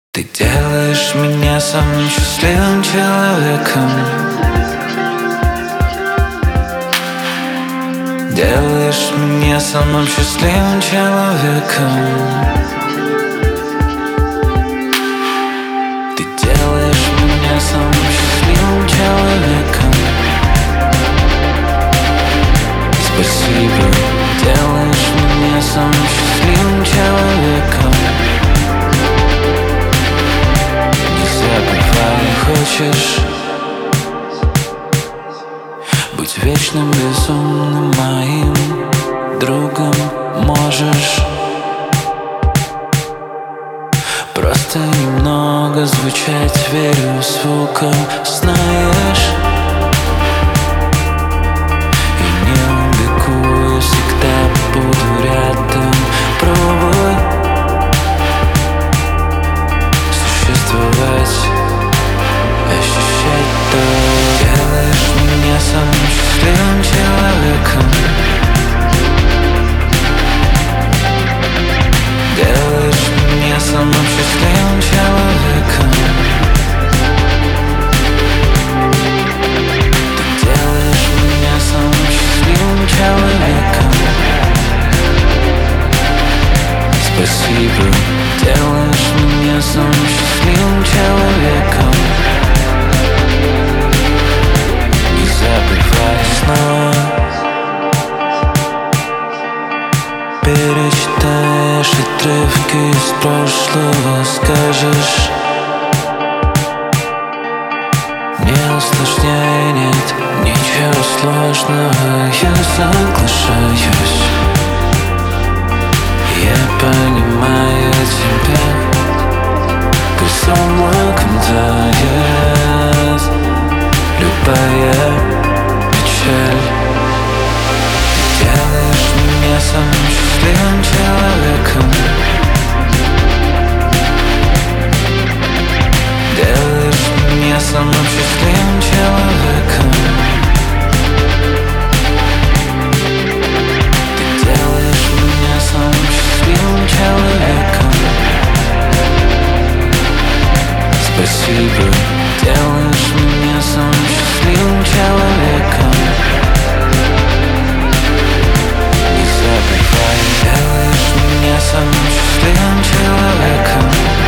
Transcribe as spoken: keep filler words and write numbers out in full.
Ты делаешь меня самым счастливым человеком. Делаешь меня самым счастливым человеком. Ты делаешь меня самым счастливым человеком. Спасибо, делаешь меня самым счастливым человеком. Не забывай, хочешь быть вечным, безумным моим другом. Можешь просто немного звучать, верю звуком, знаешь. И не убегу, я всегда буду рядом. Пробуй существовать, ощущать то. Делаешь меня самым счастливым человеком. Делаешь меня самым счастливым человеком. Ты делаешь меня самым счастливым человеком. Спасибо, делаешь меня самым счастливым человеком. Не забывай снова. Перечитаешь отрывки из прошлого, скажешь: не усложняй, нет ничего сложного. Я соглашаюсь, я понимаю тебя. Пусть облаком тает любая печаль. Ты делаешь меня самым счастливым человеком. Делаешь меня самым счастливым человеком. Ты делаешь меня самым счастливым человеком. Спасибо, делаешь меня самым счастливым человеком. Не забывай, делаешь меня самым счастливым человеком.